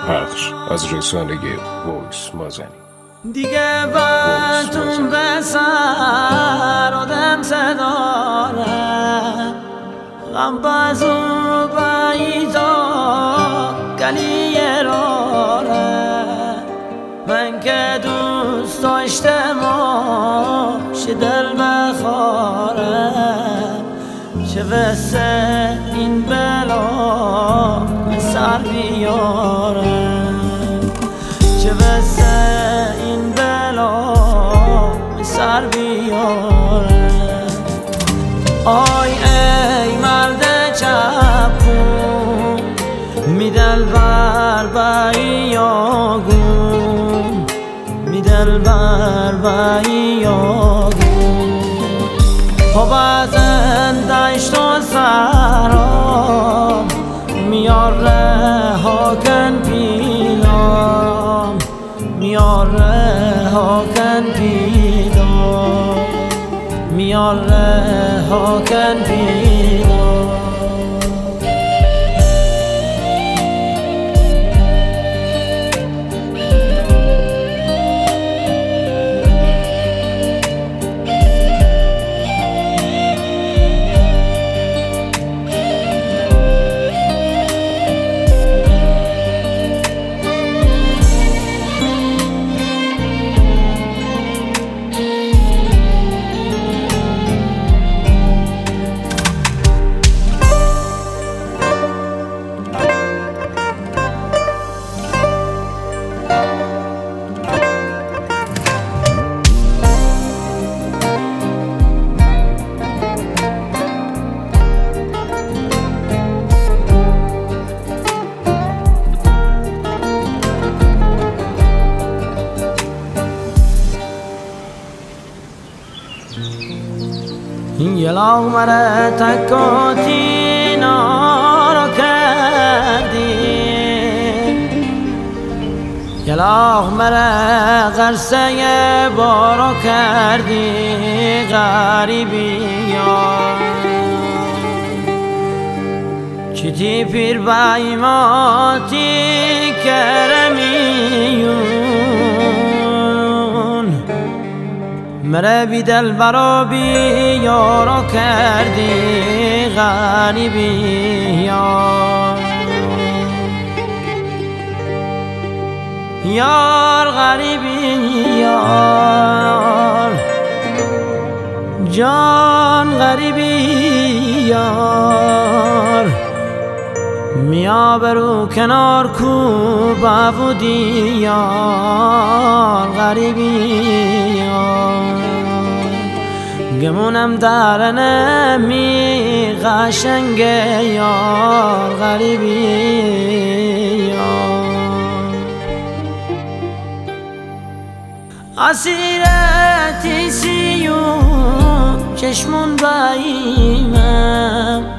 پخش از رسانه وایس مازنی. دیگه باتون به سر آدم صداره غم بازو باییزا گلی راره من که دوست داشتم شه دل بخاره چه وسه این بلا سر بیاره چه وسه این بلا سر بیاره آی ای مرد چپون میدل بر بیاگون میدل بر بیاگون پا بزن دشت و سرام میار رها کن پیلام میار رها کن پیلام میار رها کن پیلام یه لاغمره تکاتی نارا کردی یه لاغمره غرسه بارا کردی غریبی چیتی پیر بایماتی کرمیون مره بی دل برا بی یارا کردی غریبی یار غریبی یار جان غریبی یار میا برو کنار کو بابودی یار غریبی یار گمونم در نمی قشنگ یار غریبی یار اسیرتی سیون چشمون باییمم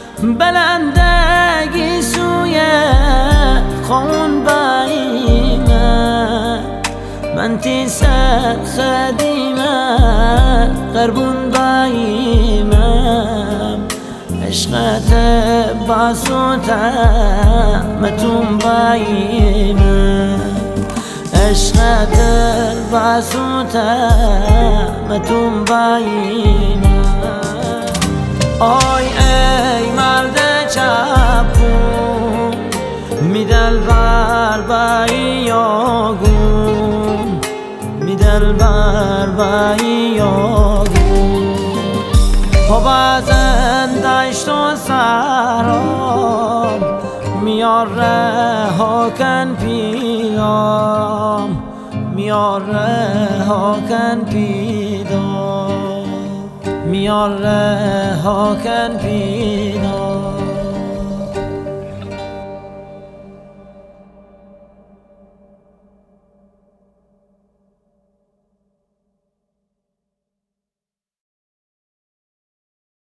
بلندگی سوی خون باییمم من تی سر خدیمم قربون باییمم عشقت باسوتم متون باییمم عشقت باسوتم متون باییمم آی ای مرد چپون میدل بر بیاگون میدل بر بیاگون پا بزن دشت و سرام میار رها کن پیلام میار رها کن پیلام میار رها کن پیلام